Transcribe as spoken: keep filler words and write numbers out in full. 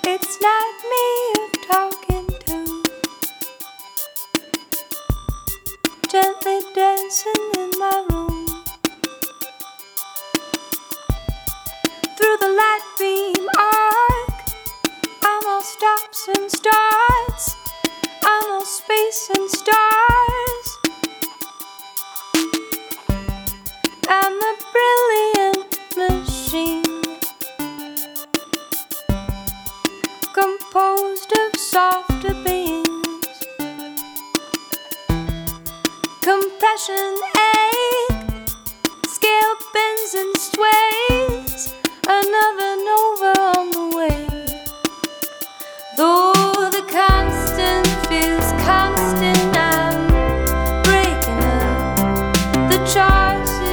It's not me you're talking to, gently dancing in my room. Through the light beam arc, I'm all stops and starts, I'm all space and stars. I'm a brilliant machine, composed of softer beings, compression